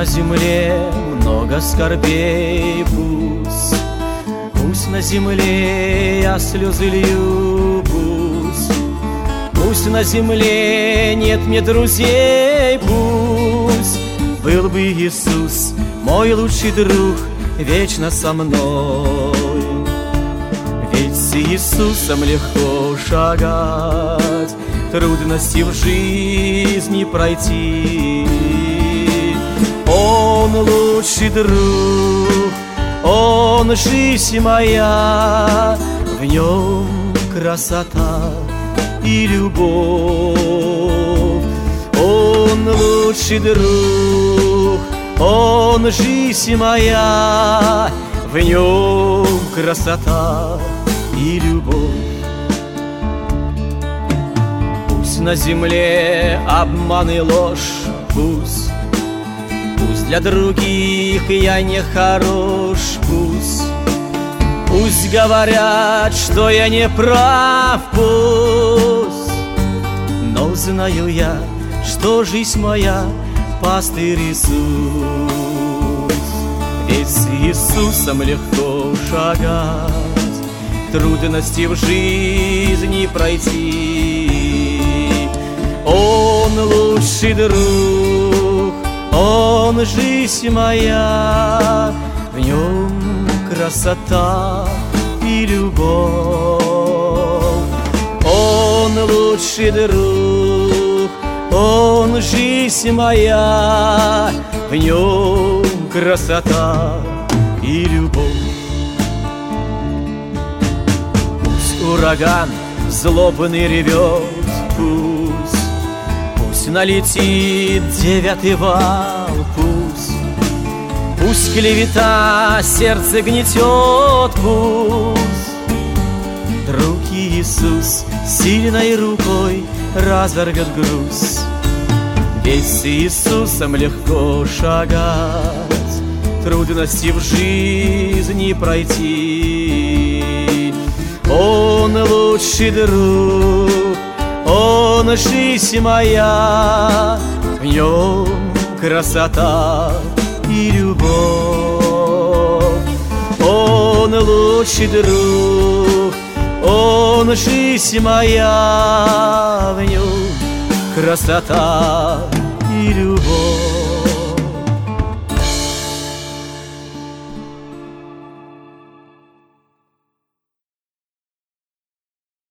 на земле много скорбей, пусть на земле я слезы лью, пусть на земле нет мне друзей, пусть был бы Иисус, мой лучший друг, вечно со мной. Ведь с Иисусом легко шагать, трудности в жизни пройти. Он лучший друг, он жизнь моя, в нем красота и любовь. Он лучший друг, он жизнь моя, в нем красота и любовь. Пусть на земле обман и ложь, пусть для других я не хорош, пусть говорят, что я не прав, пусть, но знаю я, что жизнь моя пастырь Иисус. Ведь с Иисусом легко шагать, трудности в жизни пройти. Он лучший друг, он жизнь моя, в нем красота и любовь. Он лучший друг, он жизнь моя, в нем красота и любовь. Пусть ураган злобный ревет, пусть налетит девятый вал, пусть клевета сердце гнетет, пусть друг Иисус сильной рукой разорвет груз. Ведь с Иисусом легко шагать, трудности в жизни пройти. Он лучший друг, он жизнь моя, в нем красота и любовь. Он лучший друг, он жизнь моя, в нем красота и любовь.